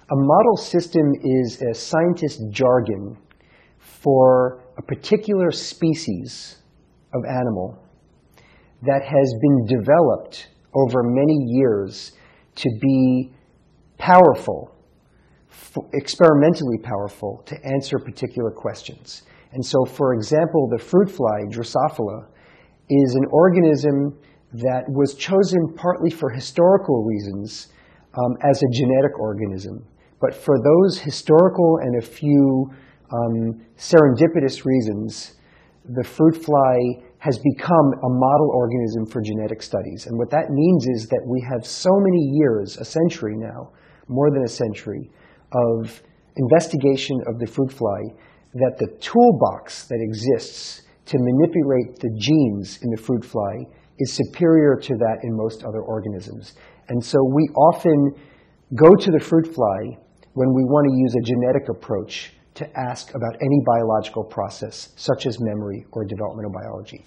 A model system is a scientist's jargon for a particular species of animal that has been developed over many years to be powerful, experimentally powerful, to answer particular questions. And so, for example, the fruit fly, Drosophila, is an organism that was chosen partly for historical reasons as a genetic organism. But for those historical and a few serendipitous reasons, the fruit fly has become a model organism for genetic studies. And what that means is that we have so many years, a century now, more than a century, of investigation of the fruit fly that the toolbox that exists to manipulate the genes in the fruit fly is superior to that in most other organisms. And so we often go to the fruit fly when we want to use a genetic approach to ask about any biological process, such as memory or developmental biology.